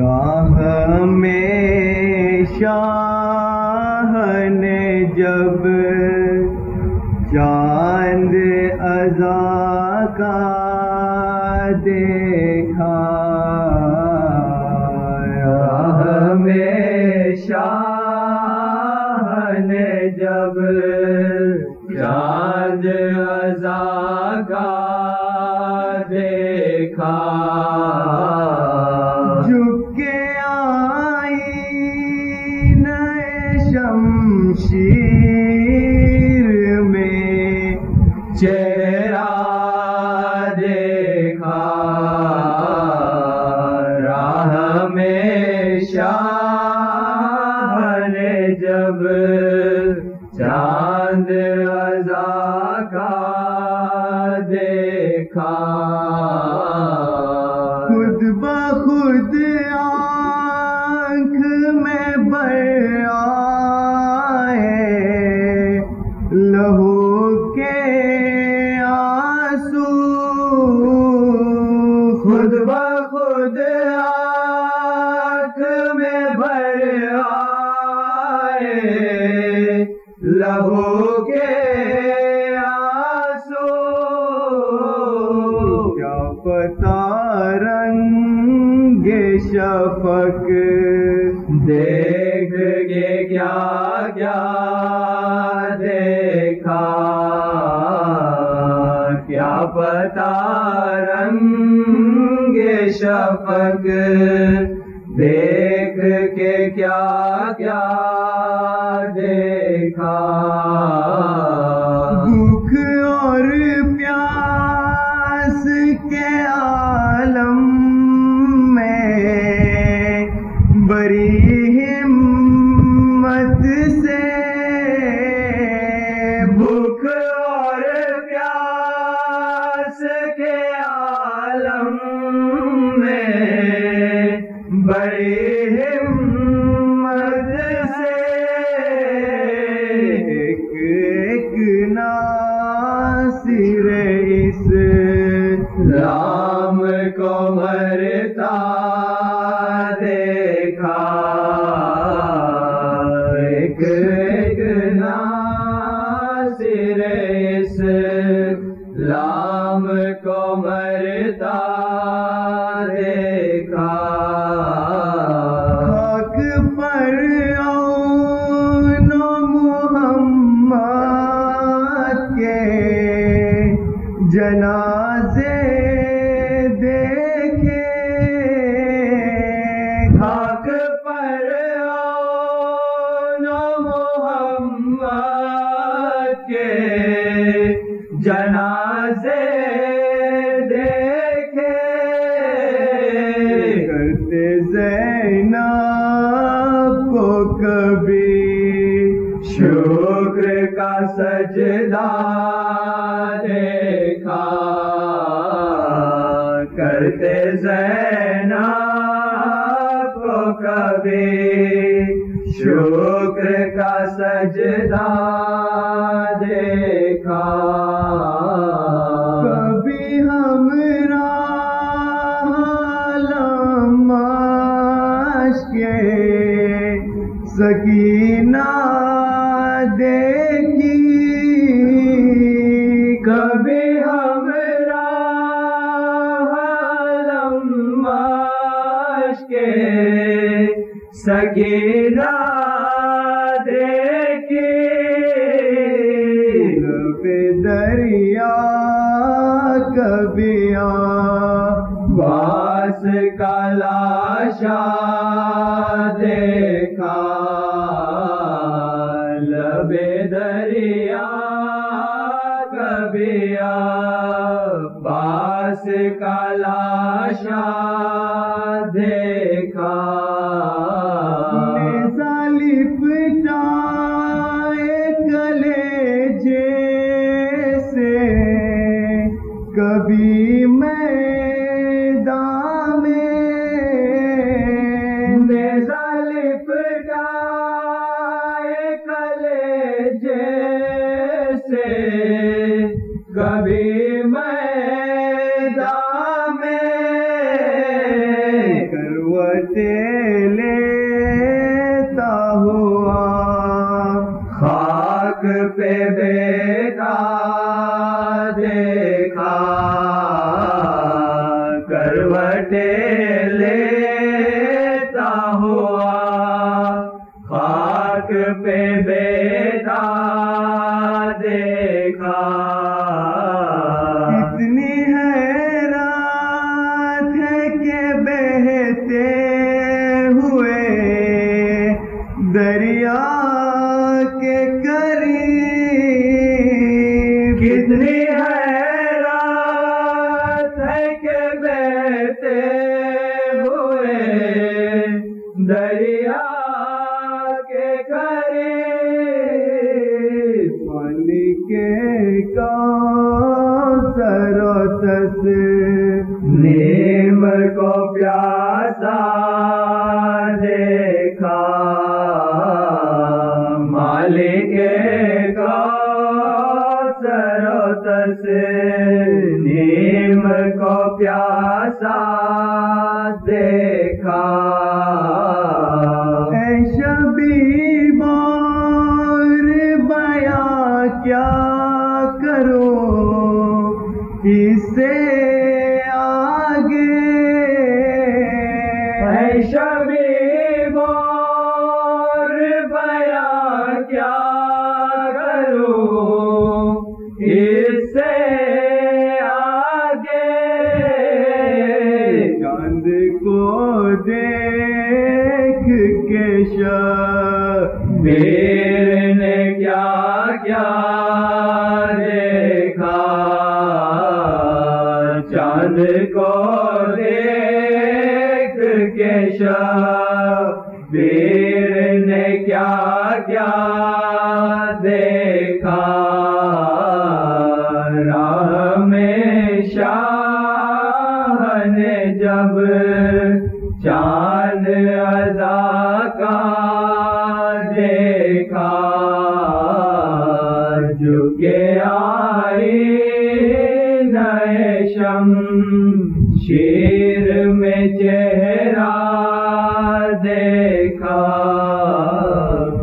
راہ میں شاہ نے جب چاند ازاں کا دیکھا، راہ میں شاہ نے جب چاند ازاں کا دیکھا، جھک کے آئی نئے شمشیر میں چہرہ دیکھا، راہ میں شاہ نے جب چاند ازاں کا دیکھا، خود بخود آنکھ میں بر آئے لہو کے آنسو، خود بخود آنکھ میں بر آئے لہو کے آنسو، کیا پتہ رنگ شفق دیکھ کے کیا کیا دیکھا، کیا پتہ رنگ شفق دیکھ کے کیا کیا دیکھا، بھوک اور پیاس کے عالم میں بڑی ہمت سے، بھوک اور پیاس کے عالم میں بڑی ہمت سے، ایک ناصر اسلام کو مرتا دیکھا، ایک ناصر اسلام کو مرتا دیکھا، خاک پر آن محمد کے جنازے دیکھے، خاک پر آن محمد کے جنازے دیکھے، کرتے زینب کو کبھی شکر کا سجدہ دیکھا، کرتے زینب کو کبھی شکر کا سجدہ دیکھا، کبھی ہمراہ علامش کے سکینہ دیکھی، کبھی ہمراہ علامش کے سکینہ دیکھی، لب دریا کبھی عباس کا لاشا دیکھا، لب دریا کبھی عباس کا لاشا دیکھا، کبھی میدان میں ظالف گائے کلیجے سے، کبھی میدان میں کروٹ بہتے لیتا ہوا خاک پہ بیٹا دیکھا کروٹیں لیتا ہوا خاک پہ بیٹا دیکھا اتنی حیرت ہے کہ بہتے ہوئے دریا کے قریب کتنی حیرت ہے کہ بہتے ہوئے دریا کے قریب پانی کے کوثر و نیم کو پیاسا دیکھا مالک کوثر و نیم کو پیاسا دیکھا اے شبیب اور بیاں کیا کرو اس سے آگے اے شبیب اور بیاں کیا کروں اس سے آگے چاند کو دیکھ کے شبیر نے کیا کیا دیکھا چاند کو دیکھ کے شبیر نے کیا کیا دیکھا راہ میں شاہ نے جب چاند ادا کا دیکھا جھکے آئی نئے شمشیر میں چہرہ